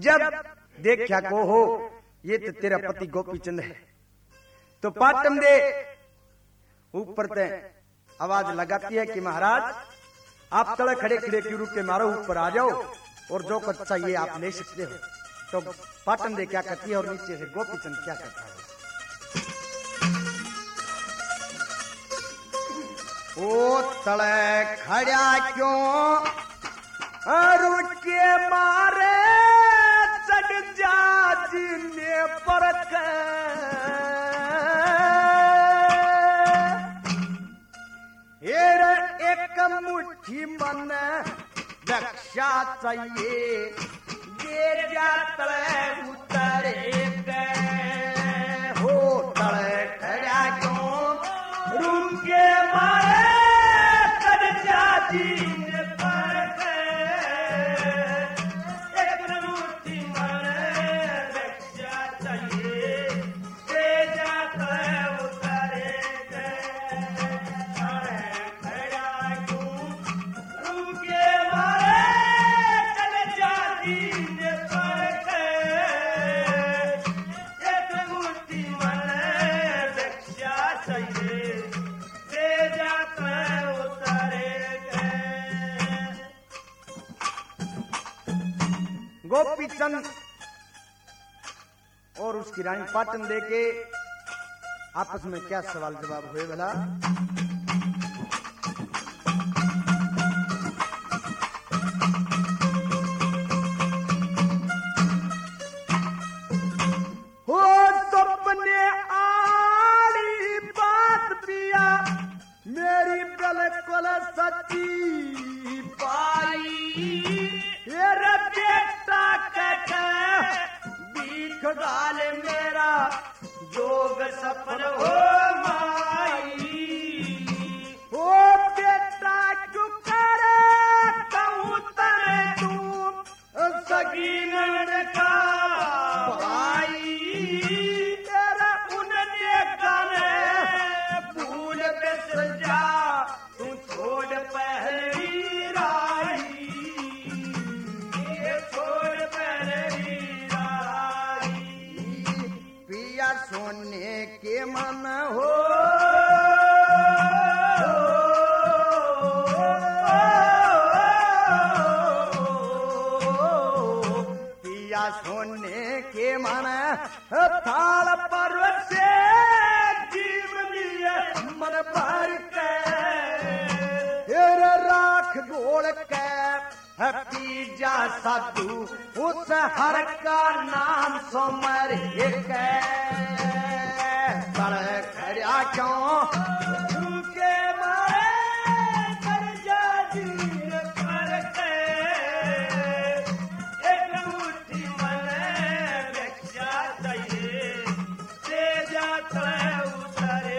जब देखा को हो ये तो तेरा पति गोपीचंद है, तो पाटम दे ऊपर ते आवाज लगाती है कि महाराज आप तले खड़े खड़े क्यों रुक के मारो, ऊपर आ जाओ और जो कुछ चाहिए आप ले सकते हो। तो पाटम दे क्या करती है और नीचे से गोपीचंद क्या करता है। ओ तले खड़ा क्यों रुक के मारे चढ़ जा जीने पर एक मुट्ठी मन रक्षा चाहिए, ये जा तले उतरे हो तले खड़ा क्यों रुक के मारे चढ़ जा जीने पर एक मुट्ठी मन रक्षा चाहिए, ये जा तले उतरे गोपीचंद और उसकी रानी पाटन दे के आपस में क्या सवाल जवाब हुए भला। हो सपने आड़ी बात पिया मेरी बिल्कुल सच्ची पाई, बीख डाल मेरा जोग सफल हो माई। ओ बेटा क्यों करे कहूँ तने तू सगीन का भाई, तेरा उनने करे भूल बिसर जा तू छोड़ पहली राई, छोड़ पहली सोने के मन हो पिया सोने के मन थाल पर्वत से जीव लिए मन भर के राख गोल के पी जा साधु उस हर का नाम सोमर खड़ा क्यों के मारे कर जा जीन पर एक मुट्ठी मन रक्षा चाहिए, दे जाता उतरे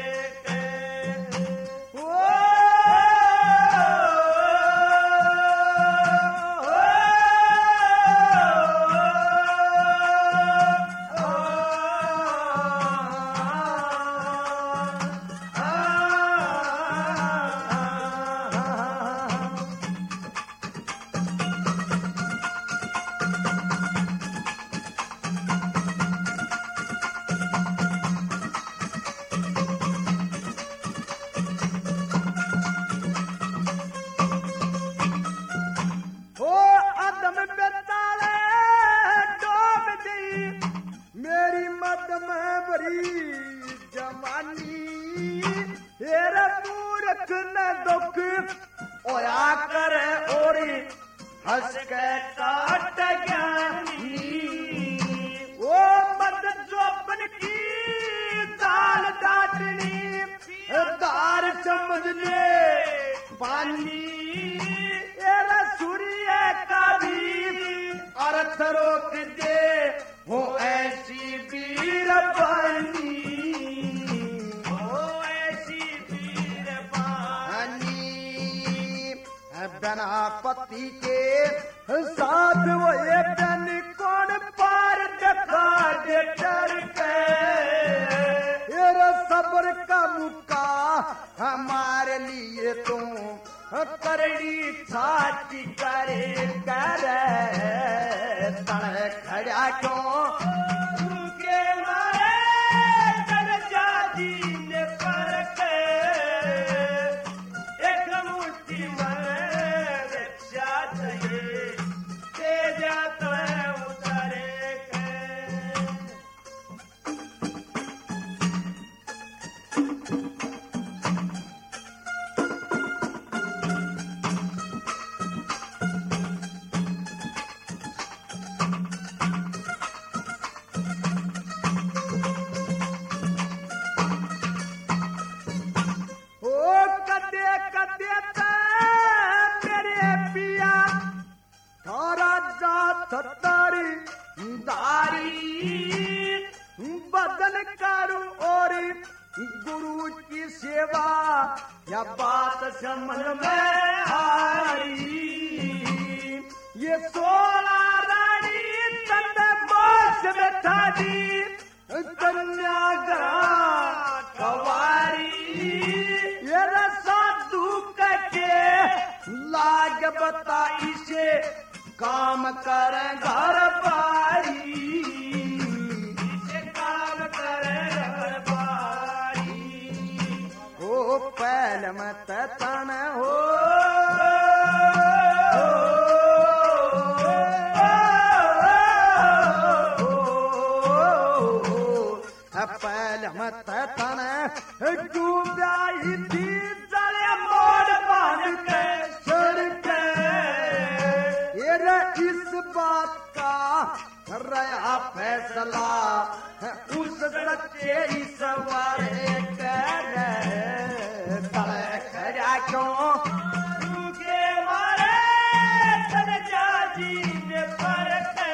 हंस के काट ज्ञानी वो मत जोबन की दाल डाटनी दार समझने पानी सूर्य का भी अर्थ रोक दे वो ऐसी वीर पानी, वो ऐसी वीर पानी बिना पति के साथ वो ये बन कौन पार देखा दे डर के सब्र का मुक्का हमारे लिए तुम करड़ी छाती करे करे तड़ खड़ा क्यों के मारे चल जाती ने पर के एक मुट्ठी में रक्षा चाहिए ते जाता है उतारे के बदन करूं और गुरु की सेवा या बात समझ में आई ये 16 रानी तन बोझ बैठा दी कन्या कवारी ये साधु के लाग बताई से काम कर घर बारी काम करे घर बारी हो पहल मत तन हो पहल मत तन डूबाई थी जले मोड़ बांध के सड़क इस बात का रहा फैसला उस सच्चे इस वारे कर खड़ा क्यों के मारे चल जाती ने पर के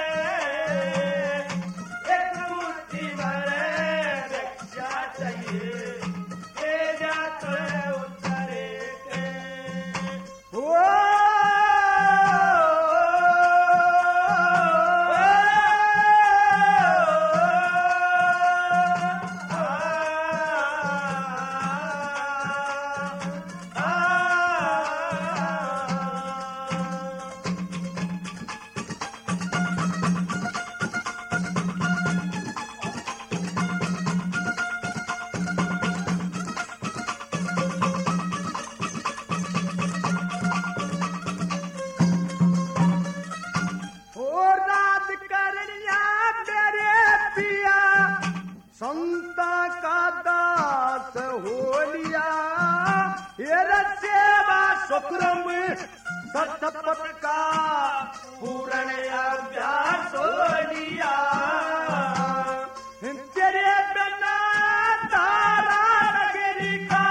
एक मुट्ठी में रक्षा चाहिए ते जाता है उतारे के संता का दास हो लिया ये सेवा सुक्रम सतपथ का पूर्ण अभ्यास हो लिया तेरे बिना तारा नगरी का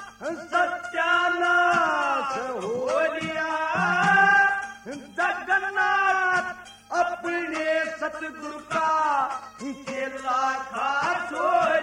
सत्यानाश हो लिया जगन्नाथ अपने सतगुरु का खेला खा छोड़